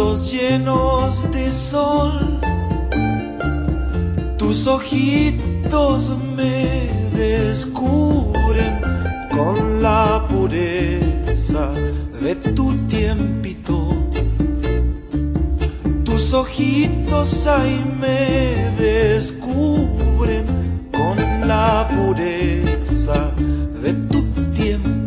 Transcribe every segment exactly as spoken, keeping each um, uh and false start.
ojitos llenos de sol, tus ojitos me descubren con la pureza de tu tiempito. Tus ojitos ahí me descubren con la pureza de tu tiempito.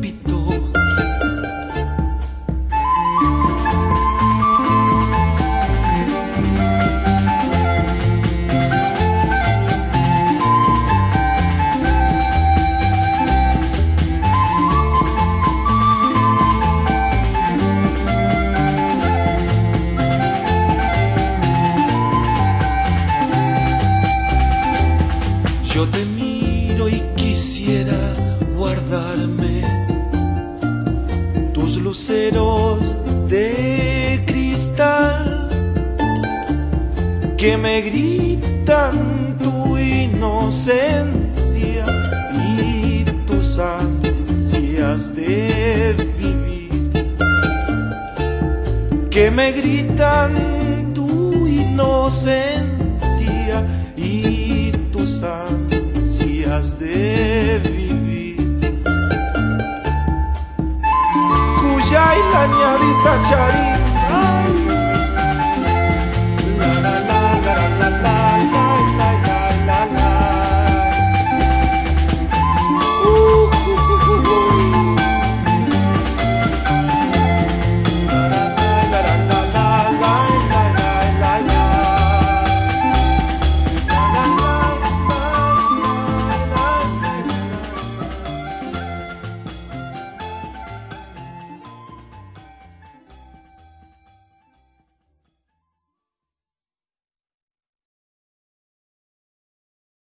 Yo te miro y quisiera guardarme tus luceros de cristal que me gritan tu inocencia y tus ansias de vivir, que me gritan tu inocencia y tus ansias de vivir. Cuyay la ñavita chari